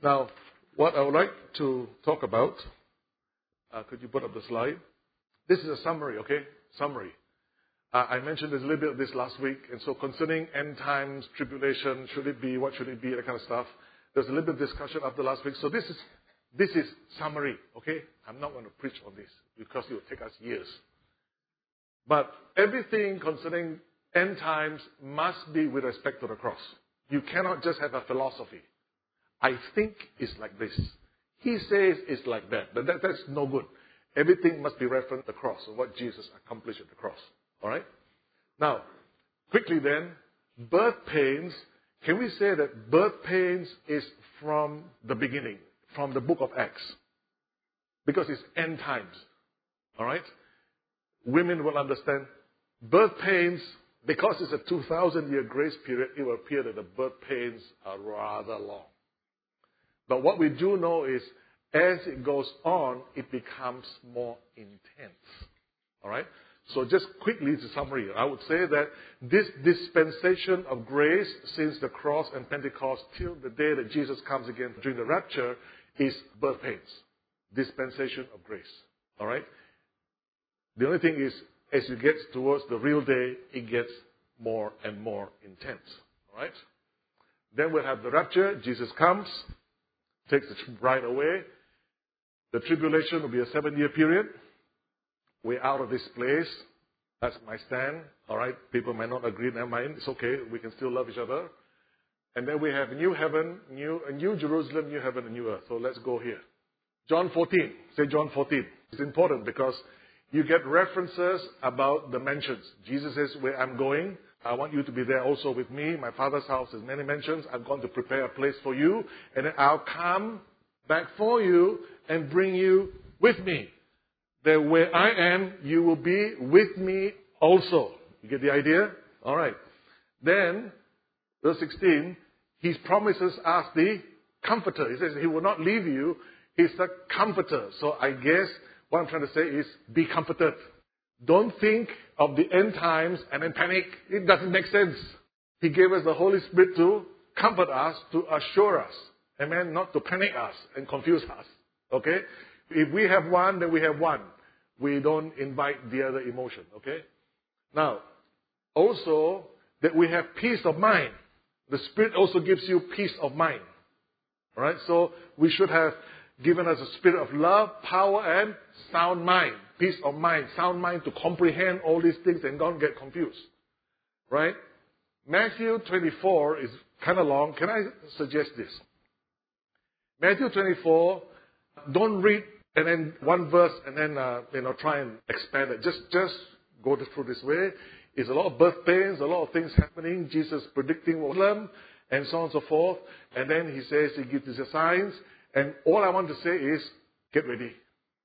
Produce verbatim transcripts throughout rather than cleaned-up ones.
Now, what I would like to talk about, uh, could you put up the slide? This is a summary, okay? Summary. Uh, I mentioned this a little bit of this last week, and so concerning end times, tribulation, should it be, what should it be, that kind of stuff. There's a little bit of discussion after last week. So this is this is summary, okay? I'm not going to preach on this because it will take us years. But everything concerning end times must be with respect to the cross. You cannot just have a philosophy. I think it's like this. He says it's like that, but that, that's no good. Everything must be referenced to the cross, or what Jesus accomplished at the cross. All right? Now, quickly then, birth pains. Can we say that birth pains is from the beginning, from the book of Acts? Because it's end times. All right? Women will understand. Birth pains, because it's a two thousand year grace period, it will appear that the birth pains are rather long. But what we do know is, as it goes on, it becomes more intense. All right? So just quickly to summary, I would say that this dispensation of grace since the cross and Pentecost till the day that Jesus comes again during the rapture is birth pains. Dispensation of grace. All right? The only thing is, as you get towards the real day, it gets more and more intense. All right? Then we'll have the rapture. Jesus comes, takes the bride away. The tribulation will be a seven-year period. We're out of this place. That's my stand. All right? People might not agree. Never mind. It's okay. We can still love each other. And then we have a new heaven, new, a new Jerusalem, new heaven, and new earth. So let's go here. John fourteen. Say John fourteen. It's important because you get references about the mansions. Jesus says, where I'm going, I want you to be there also with me. My Father's house has many mansions. I'm going to prepare a place for you. And then I'll come back for you and bring you with me. That where I am, you will be with me also. You get the idea? All right. Then, verse sixteen, he promises us the comforter. He says he will not leave you. He's the comforter. So I guess what I'm trying to say is be comforted. Don't think of the end times and then panic. It doesn't make sense. He gave us the Holy Spirit to comfort us, to assure us. Amen? Not to panic us and confuse us. Okay? If we have one, then we have one. We don't invite the other emotion. Okay? Now, also, that we have peace of mind. The Spirit also gives you peace of mind. Alright? So, we should have given us a spirit of love, power, and sound mind. Peace of mind. Sound mind to comprehend all these things and don't get confused. Right? Matthew twenty-four is kind of long. Can I suggest this? Matthew twenty-four, don't read and then one verse and then uh, you know try and expand it. Just just go through this way. It's a lot of birth pains, a lot of things happening. Jesus predicting Muslim and so on and so forth. And then he says he gives us signs. And all I want to say is, get ready.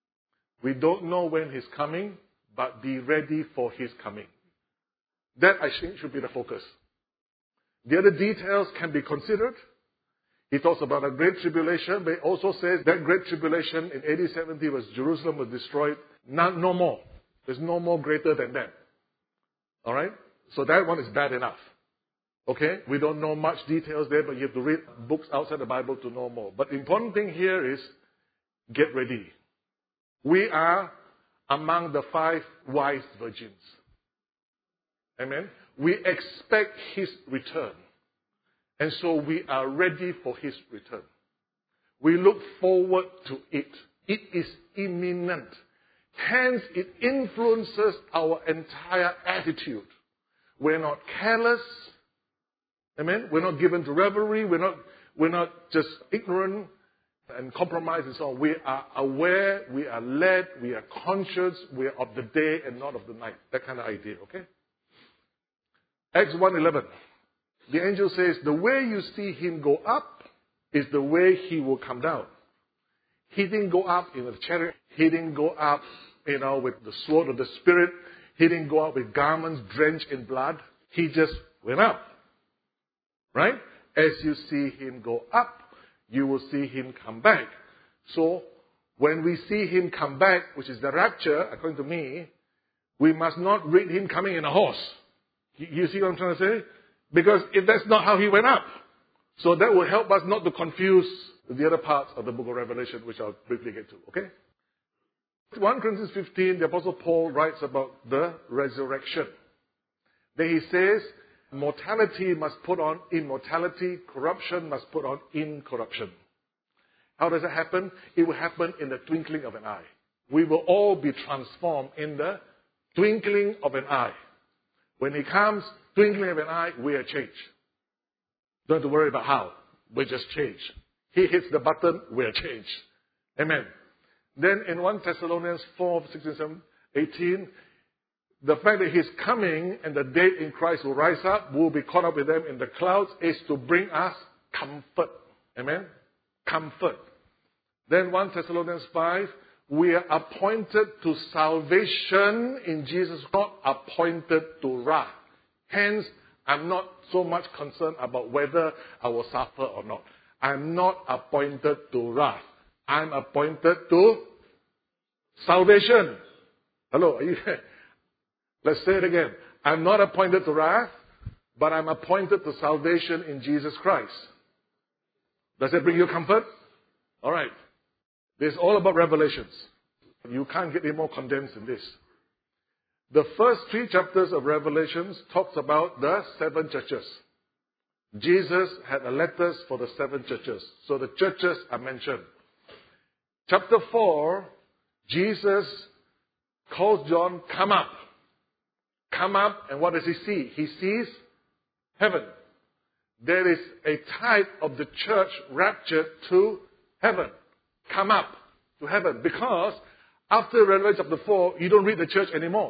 We don't know when he's coming, but be ready for his coming. That I think should be the focus. The other details can be considered. He talks about a great tribulation, but he also says that great tribulation in A D seventy was Jerusalem was destroyed. Not, no more. There's no more greater than that. All right? So that one is bad enough. Okay? We don't know much details there, but you have to read books outside the Bible to know more. But the important thing here is get ready. We are among the five wise virgins. Amen? We expect his return. And so we are ready for his return. We look forward to it. It is imminent. Hence, it influences our entire attitude. We're not careless. Amen? We're not given to revelry. We're not, we're not just ignorant and compromised and so on. We are aware. We are led. We are conscious. We are of the day and not of the night. That kind of idea, okay? Acts one eleven. The angel says, the way you see him go up is the way he will come down. He didn't go up in a chariot. He didn't go up, you know, with the sword of the Spirit. He didn't go up with garments drenched in blood. He just went up. Right? As you see him go up, you will see him come back. So, when we see him come back, which is the rapture, according to me, we must not read him coming in a horse. You see what I'm trying to say? Because if that's not how he went up. So that will help us not to confuse the other parts of the book of Revelation, which I'll briefly get to. Okay? First Corinthians fifteen, the Apostle Paul writes about the resurrection. Then he says, mortality must put on immortality, corruption must put on incorruption. How does that happen? It will happen in the twinkling of an eye. We will all be transformed in the twinkling of an eye. When he comes, twinkling of an eye, we are changed. Don't have to worry about how. We just change. He hits the button, we are changed. Amen. Then in First Thessalonians four, sixteen, seventeen, eighteen, the fact that he's coming and the dead in Christ will rise up, we'll be caught up with them in the clouds, is to bring us comfort. Amen? Comfort. Then First Thessalonians five, we are appointed to salvation in Jesus, not appointed to wrath. Hence, I'm not so much concerned about whether I will suffer or not. I'm not appointed to wrath. I'm appointed to salvation. Hello, are you there? Let's say it again. I'm not appointed to wrath, but I'm appointed to salvation in Jesus Christ. Does that bring you comfort? All right. This is all about revelations. You can't get any more condensed than this. The first three chapters of Revelations talks about the seven churches. Jesus had letters for the seven churches. So the churches are mentioned. Chapter four, Jesus calls John, come up. Come up, and what does he see? He sees heaven. There is a type of the church raptured to heaven. Come up to heaven. Because after Revelation chapter four, you don't read the church anymore.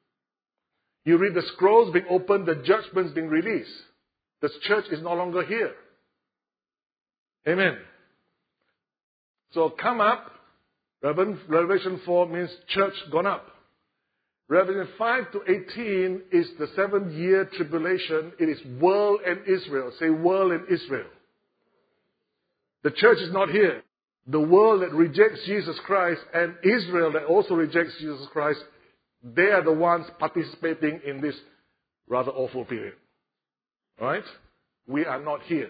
You read the scrolls being opened, the judgments being released. The church is no longer here. Amen. So come up. Revelation four means church gone up. Revelation five to eighteen is the seven year tribulation. It is world and Israel. Say world and Israel. The church is not here. The world that rejects Jesus Christ and Israel that also rejects Jesus Christ, they are the ones participating in this rather awful period. Alright? We are not here.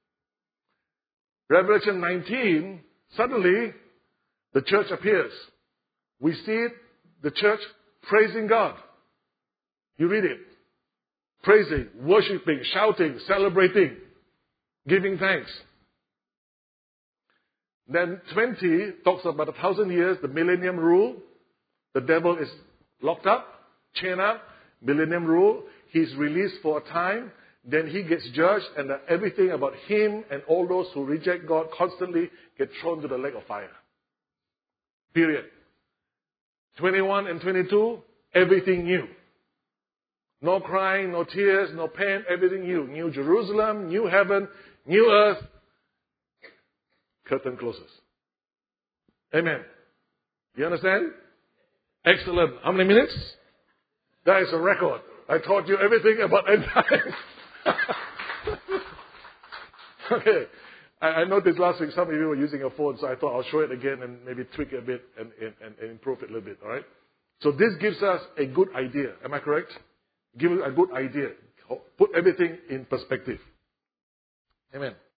Revelation nineteen, suddenly the church appears. We see it, the church praising God. You read it. Praising, worshipping, shouting, celebrating, giving thanks. Then twenty talks about a thousand years, the millennium rule. The devil is locked up, chained up, millennium rule. He's released for a time. Then he gets judged, and everything about him and all those who reject God constantly get thrown to the lake of fire. Period. twenty-one and twenty-two, everything new. No crying, no tears, no pain, everything new. New Jerusalem, new heaven, new earth. Curtain closes. Amen. You understand? Excellent. How many minutes? That is a record. I taught you everything about end times. Okay. I, I noticed last week some of you were using your phone, so I thought I'll show it again and maybe tweak it a bit and, and, and improve it a little bit. All right? So this gives us a good idea. Am I correct? Give us a good idea. Put everything in perspective. Amen.